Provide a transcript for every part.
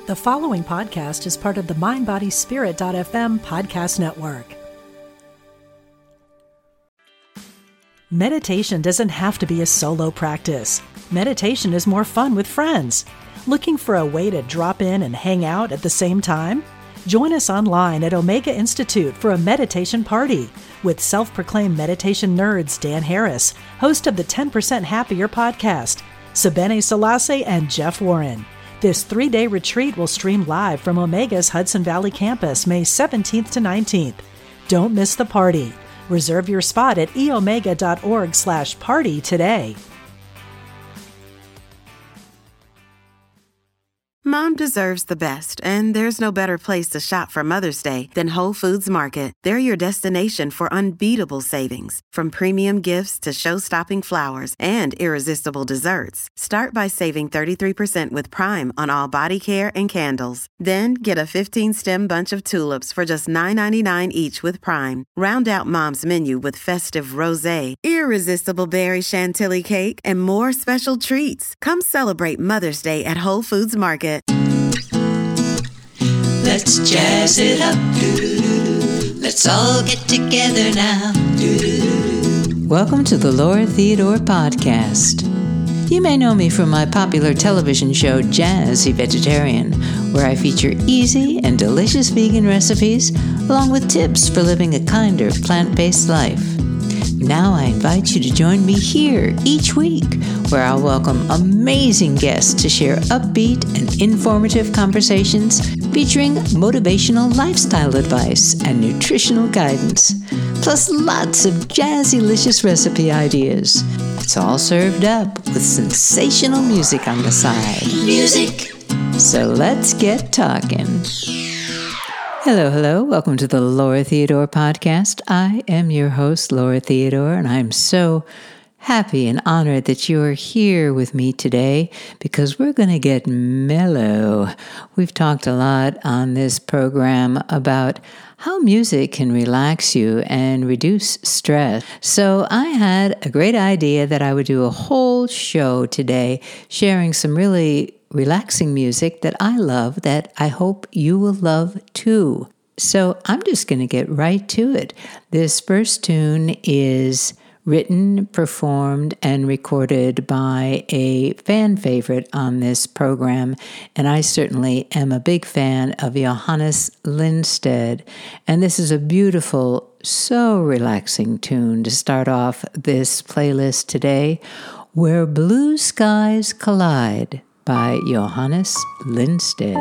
The following podcast is part of the MindBodySpirit.fm podcast network. Meditation doesn't have to be a solo practice. Meditation is more fun with friends. Looking for a way to drop in and hang out at the same time? Join us online at Omega Institute for a meditation party with self-proclaimed meditation nerds Dan Harris, host of the 10% Happier podcast, Sebene Selassie, and Jeff Warren. This 3-day retreat will stream live from Omega's Hudson Valley campus May 17th to 19th. Don't miss the party. Reserve your spot at eomega.org/party today. Mom deserves the best, and there's no better place to shop for Mother's Day than Whole Foods Market. They're your destination for unbeatable savings, from premium gifts to show-stopping flowers and irresistible desserts. Start by saving 33% with Prime on all body care and candles. Then get a 15-stem bunch of tulips for just $9.99 each with Prime. Round out Mom's menu with festive rosé, irresistible berry chantilly cake, and more special treats. Come celebrate Mother's Day at Whole Foods Market. Let's jazz it up. Doo-doo-doo-doo. Let's all get together now. Doo-doo-doo-doo. Welcome to the Laura Theodore Podcast. You may know me from my popular television show Jazzy Vegetarian, where I feature easy and delicious vegan recipes along with tips for living a kinder plant-based life. Now I invite you to join me here each week, where I'll welcome amazing guests to share upbeat and informative conversations featuring motivational lifestyle advice and nutritional guidance, plus lots of jazzy-licious recipe ideas. It's all served up with sensational music on the side. Music! So let's get talking. Hello. Welcome to the Laura Theodore Podcast. I am your host, Laura Theodore, and I'm so happy and honored that you are here with me today because we're going to get mellow. We've talked a lot on this program about how music can relax you and reduce stress. So I had a great idea that I would do a whole show today sharing some really relaxing music that I love that I hope you will love too. So I'm just going to get right to it. This first tune is written, performed, and recorded by a fan favorite on this program, and I certainly am a big fan of Johannes Lindstedt. And this is a beautiful, so relaxing tune to start off this playlist today, Where Blue Skies Collide, by Johannes Lindstedt.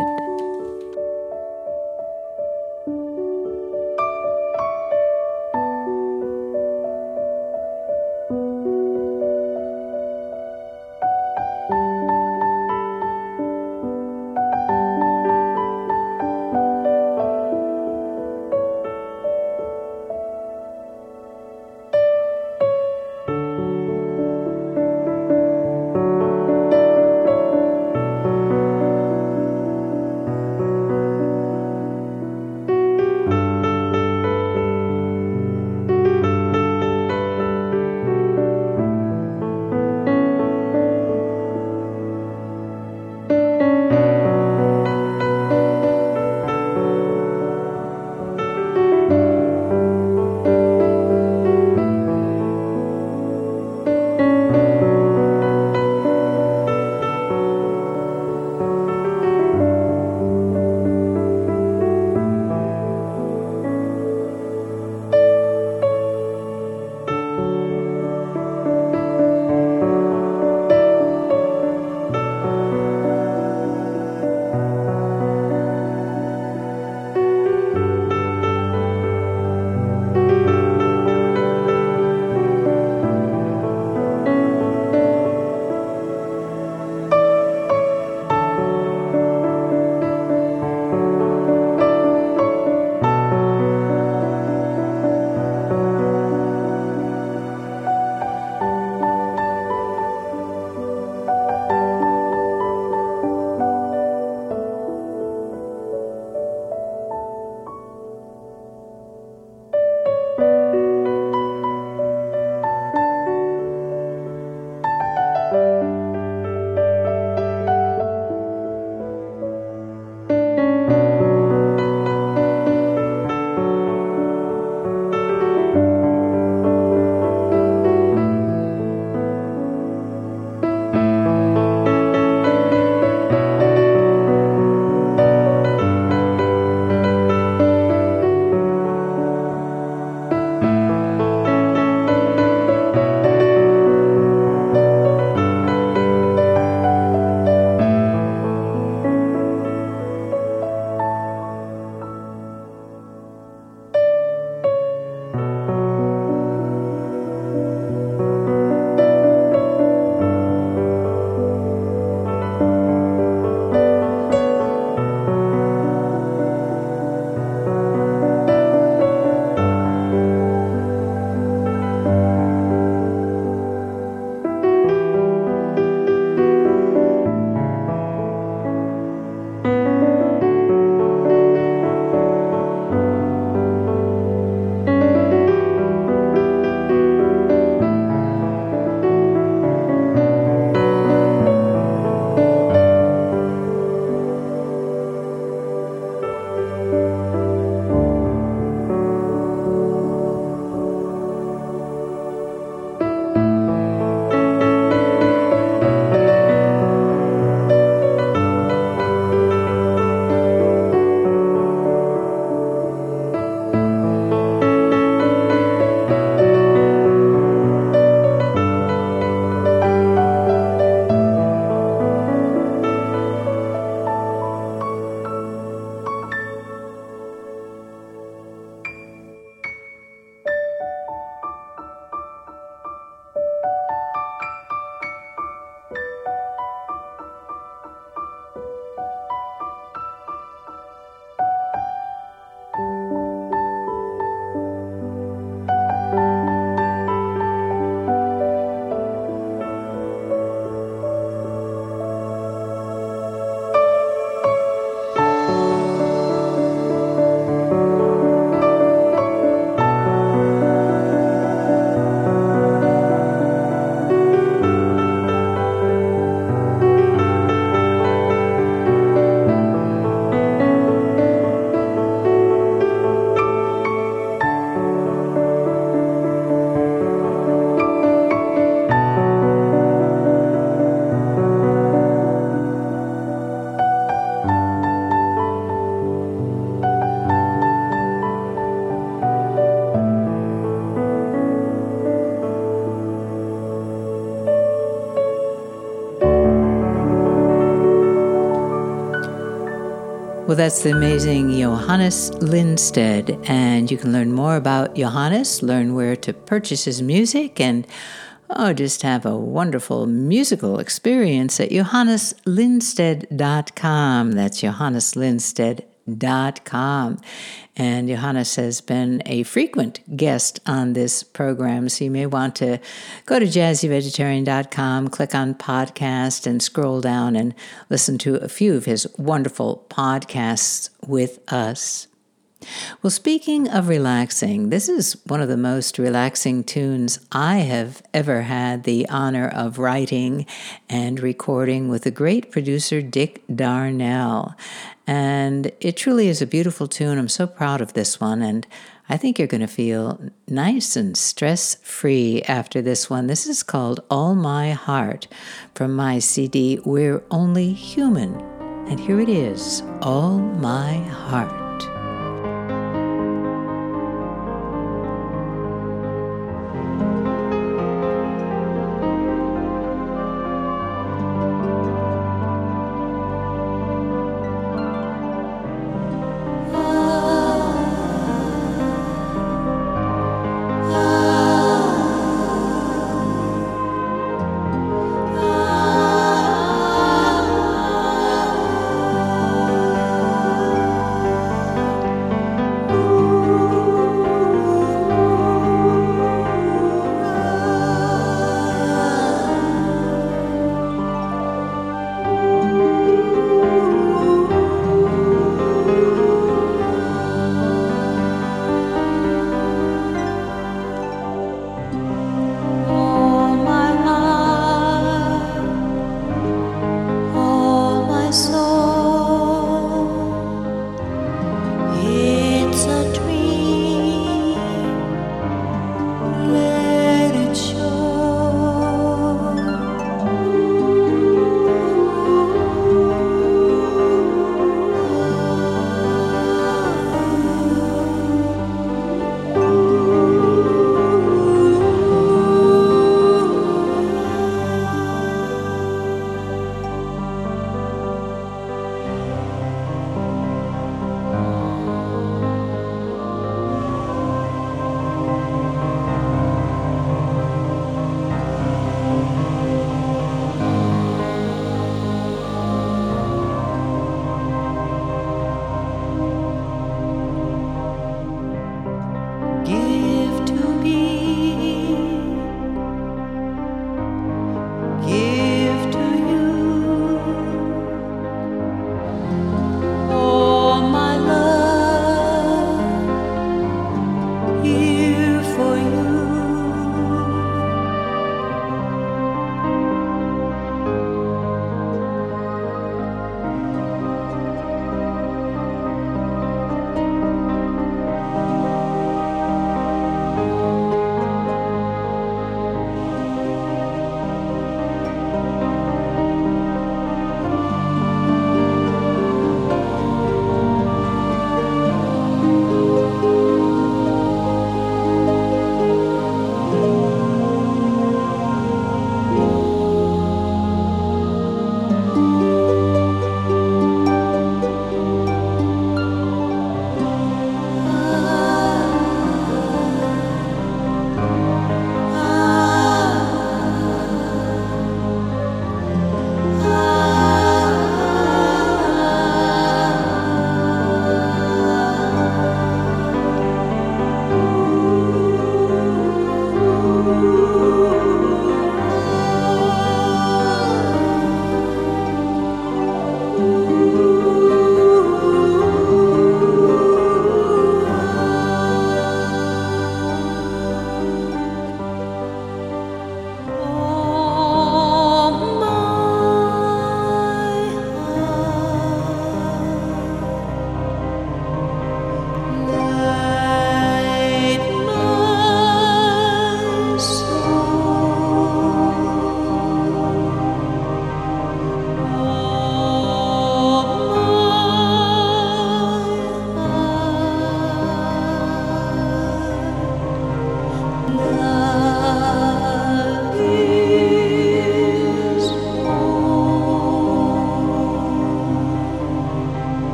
Well, that's the amazing Johannes Lindstedt, and you can learn more about Johannes, learn where to purchase his music, and just have a wonderful musical experience at JohannesLindstedt.com. That's JohannesLindstedt.com. And Johannes has been a frequent guest on this program, so you may want to go to jazzyvegetarian.com, click on podcast, and scroll down and listen to a few of his wonderful podcasts with us. Well, speaking of relaxing, this is one of the most relaxing tunes I have ever had the honor of writing and recording with the great producer Dick Darnell. And it truly is a beautiful tune. I'm so proud of this one, and I think you're going to feel nice and stress-free after this one. This is called All My Heart from my CD, We're Only Human. And here it is, All My Heart.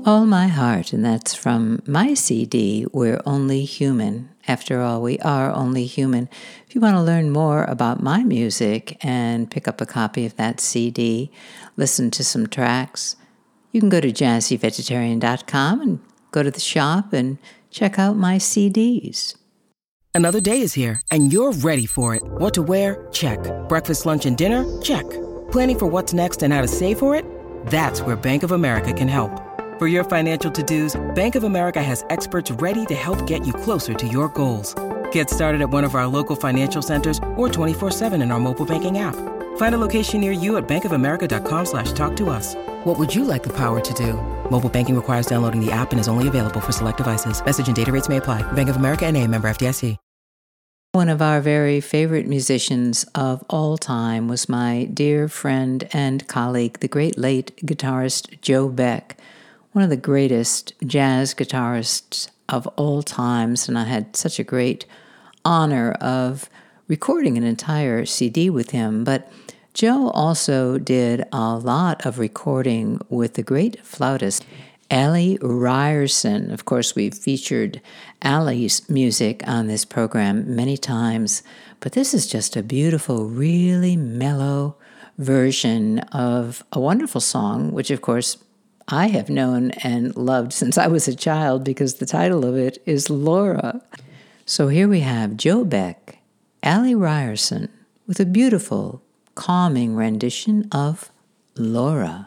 All My Heart, and that's from my CD, We're Only Human. After all, we are only human. If you want to learn more about my music and pick up a copy of that CD, listen to some tracks, you can go to jazzyvegetarian.com and go to the shop and check out my CDs. Another day is here, and you're ready for it. What to wear? Check. Breakfast, lunch, and dinner? Check. Planning for what's next and how to save for it? That's where Bank of America can help. For your financial to-dos, Bank of America has experts ready to help get you closer to your goals. Get started at one of our local financial centers or 24/7 in our mobile banking app. Find a location near you at bankofamerica.com/talktous. What would you like the power to do? Mobile banking requires downloading the app and is only available for select devices. Message and data rates may apply. Bank of America N.A., member FDIC. One of our very favorite musicians of all time was my dear friend and colleague, the great late guitarist Joe Beck, one of the greatest jazz guitarists of all times, and I had such a great honor of recording an entire CD with him. But Joe also did a lot of recording with the great flautist Allie Ryerson. Of course, we've featured Allie's music on this program many times, but this is just a beautiful, really mellow version of a wonderful song, which, of course, I have known and loved since I was a child because the title of it is Laura. So here we have Joe Beck, Allie Ryerson, with a beautiful, calming rendition of Laura.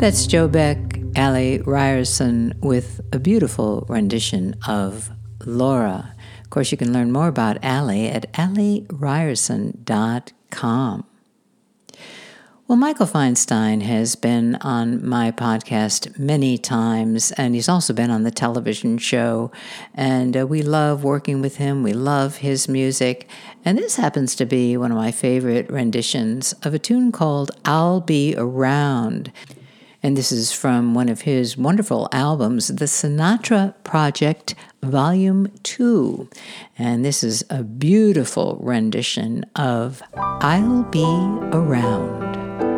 That's Joe Beck, Allie Ryerson with a beautiful rendition of Laura. Of course, you can learn more about Allie at allieryerson.com. Well, Michael Feinstein has been on my podcast many times, and he's also been on the television show, and we love working with him. We love his music, and this happens to be one of my favorite renditions of a tune called I'll Be Around. And this is from one of his wonderful albums, The Sinatra Project, Volume 2. And this is a beautiful rendition of I'll Be Around.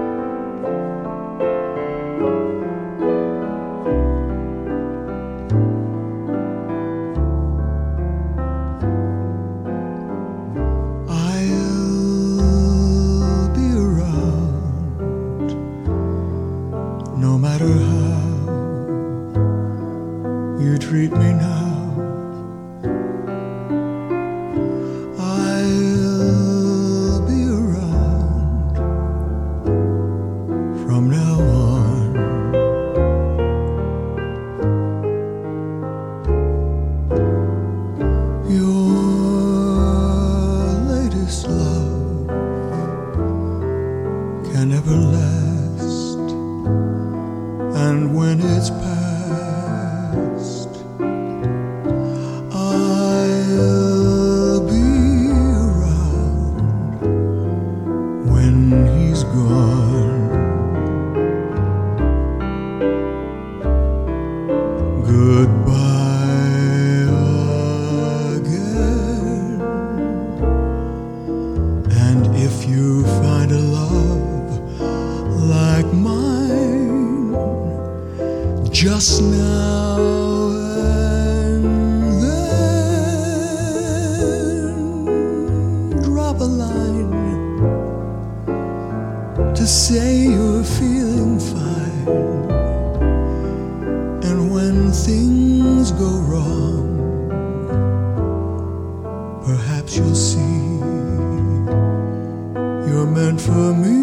Treat me now, I'll be around from now on. Your latest love can never last, and when it's past, just now and then, drop a line to say you're feeling fine. And when things go wrong, perhaps you'll see you're meant for me.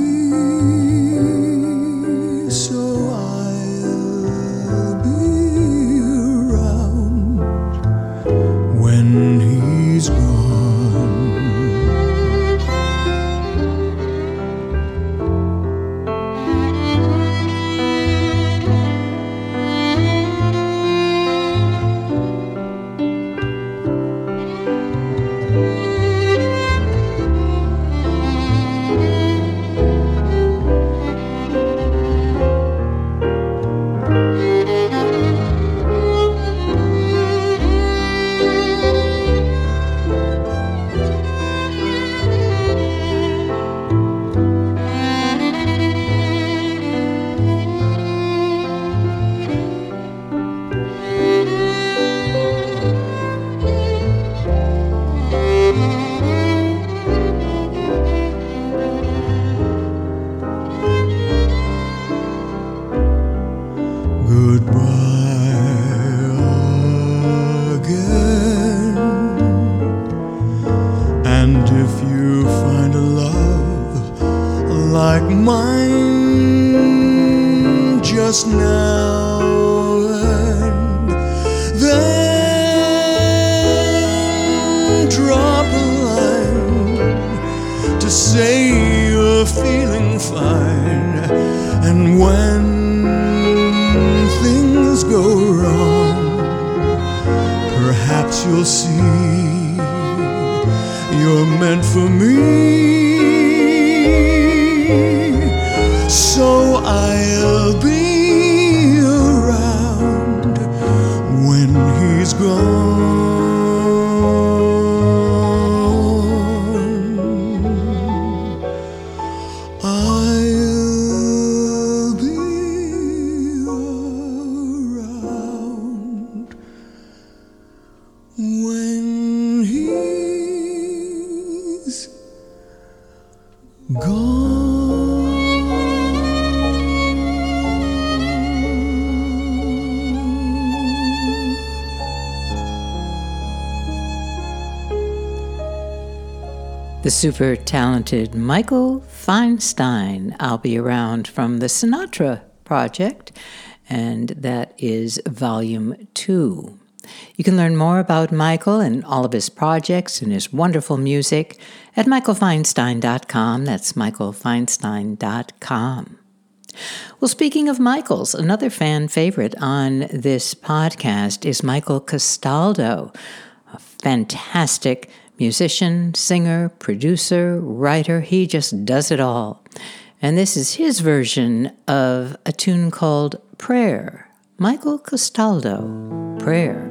Just now and then, drop a line to say you're feeling fine. And when things go wrong, perhaps you'll see you're meant for me. So I'll be around when he's gone. I'll be around when he's gone. The super talented Michael Feinstein, I'll Be Around, from the Sinatra project, and that is Volume 2. You can learn more about Michael and all of his projects and his wonderful music at michaelfeinstein.com. That's michaelfeinstein.com. Well, speaking of Michael's, another fan favorite on this podcast is Michael Castaldo, a fantastic musician, singer, producer, writer. He just does it all. And this is his version of a tune called Prayer. Michael Castaldo, Prayer.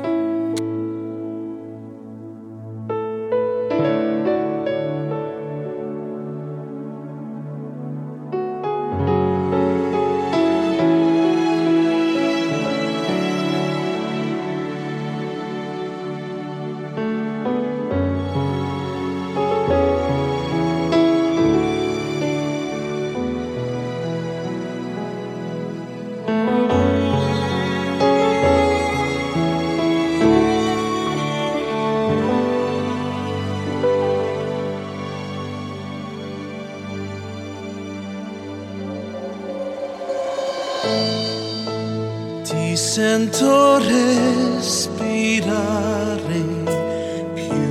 Ti sento respirare più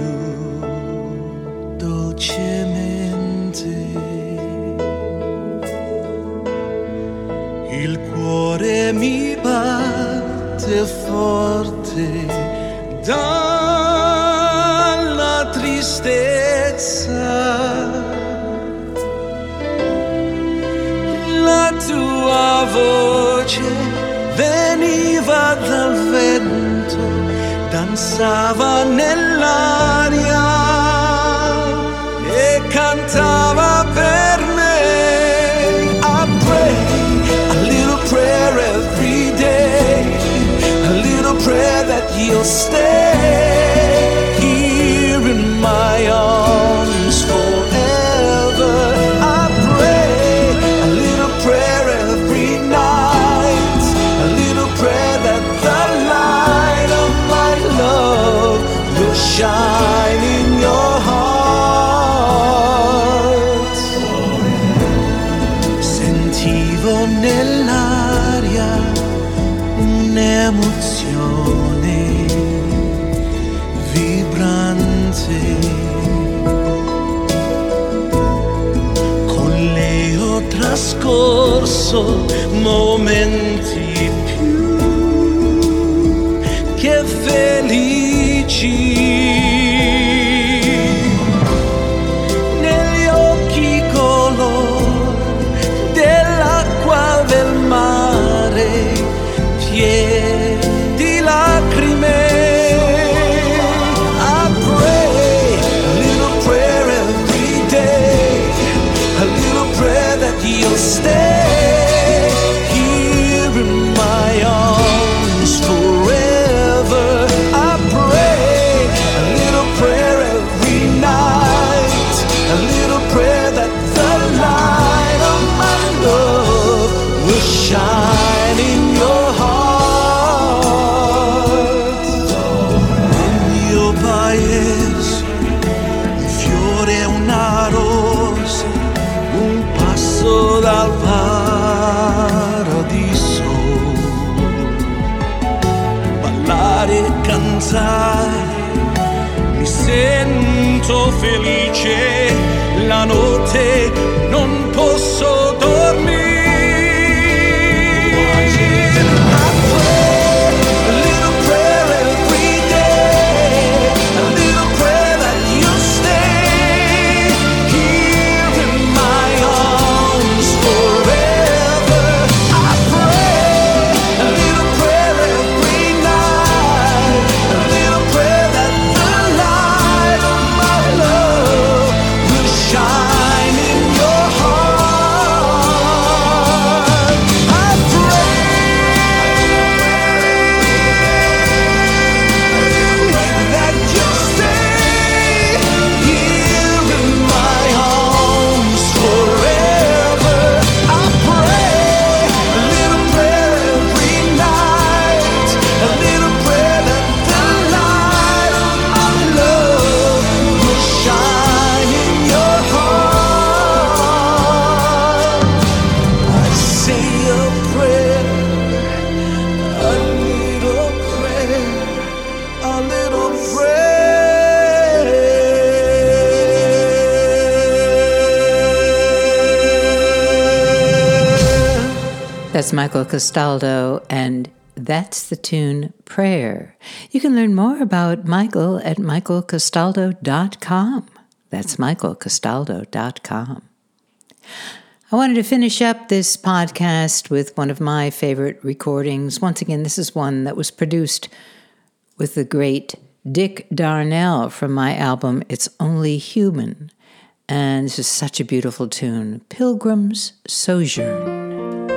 dolcemente, il cuore mi batte forte dalla tristezza, la tua voce veniva dal vento, danzava nell'aria e cantava per me. I pray a little prayer every day, a little prayer that you'll stay here in my arms forever. I pray a little prayer every night, a little prayer that the light of my love will shine in your heart. Sentivo nell'aria un'emozione vibrante, con lei ho trascorso momenti più che felici. Negli occhi color dell'acqua del mare, pieni di lacrime. I pray a little prayer every day, a little prayer that you'll stay here in my arms forever. I pray a little prayer every night, a little prayer that the light of my love will shine in your heart. Nel mio paese un fiore e una rosa, un passo dal paradiso. Ballare e cantare, mi sento felice, la notte non posso dormire. I pray a little prayer every day, a little prayer that you'll stay here in my arms forever. I pray a little prayer every night, a little prayer that the light of my love will shine in your heart. That's Michael Castaldo, and that's the tune Prayer. You can learn more about Michael at michaelcastaldo.com. That's michaelcastaldo.com. I wanted to finish up this podcast with one of my favorite recordings. Once again, this is one that was produced with the great Dick Darnell from my album, It's Only Human. And this is such a beautiful tune, Pilgrim's Sojourn.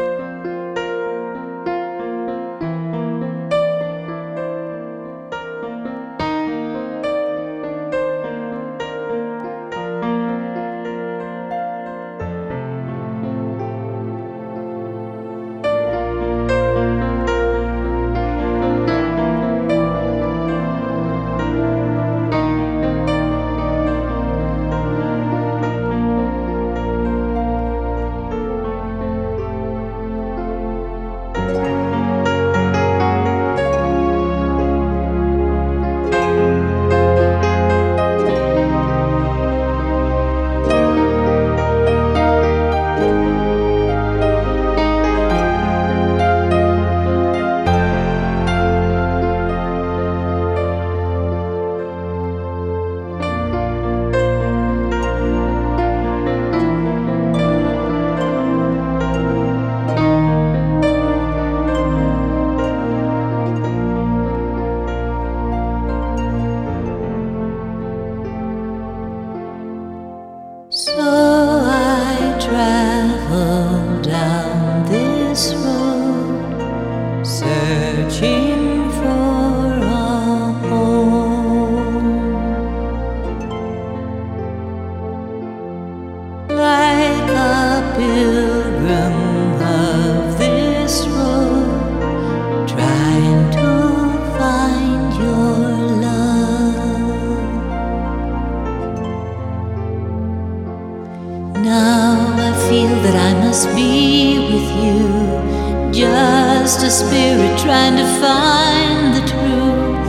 Just a spirit trying to find the truth.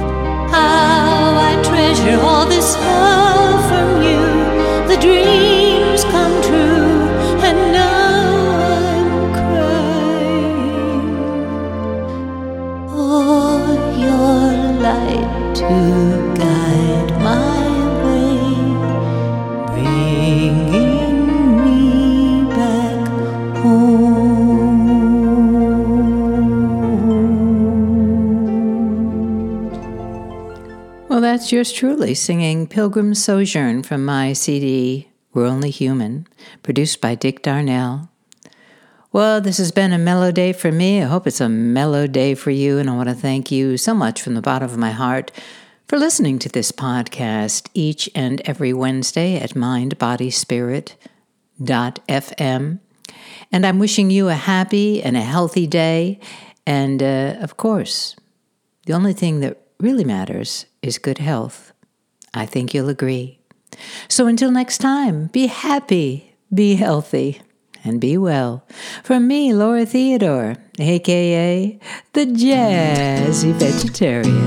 How I treasure all this love from you. The dreams come true, and now I'm crying. Oh, your light to guide my way, bringing me back home. Well, that's yours truly singing Pilgrim's Sojourn from my CD, We're Only Human, produced by Dick Darnell. Well, this has been a mellow day for me. I hope it's a mellow day for you, and I want to thank you so much from the bottom of my heart for listening to this podcast each and every Wednesday at mindbodyspirit.fm. And I'm wishing you a happy and a healthy day. And, of course, the only thing that really matters is good health. I think you'll agree. So until next time, be happy, be healthy, and be well. From me, Laura Theodore, a.k.a. the Jazzy Vegetarian.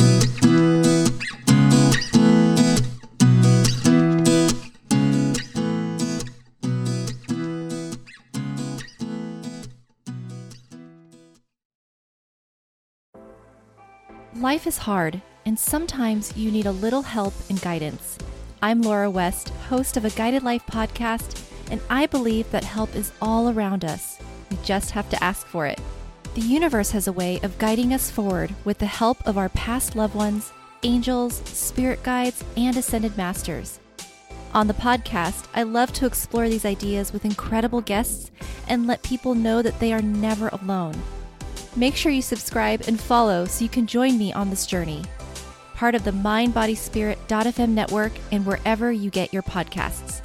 Life is hard, and sometimes you need a little help and guidance. I'm Laura West, host of a Guided Life podcast, and I believe that help is all around us. We just have to ask for it. The universe has a way of guiding us forward with the help of our past loved ones, angels, spirit guides, and ascended masters. On the podcast, I love to explore these ideas with incredible guests and let people know that they are never alone. Make sure you subscribe and follow so you can join me on this journey. Part of the mindbodyspirit.fm network and wherever you get your podcasts.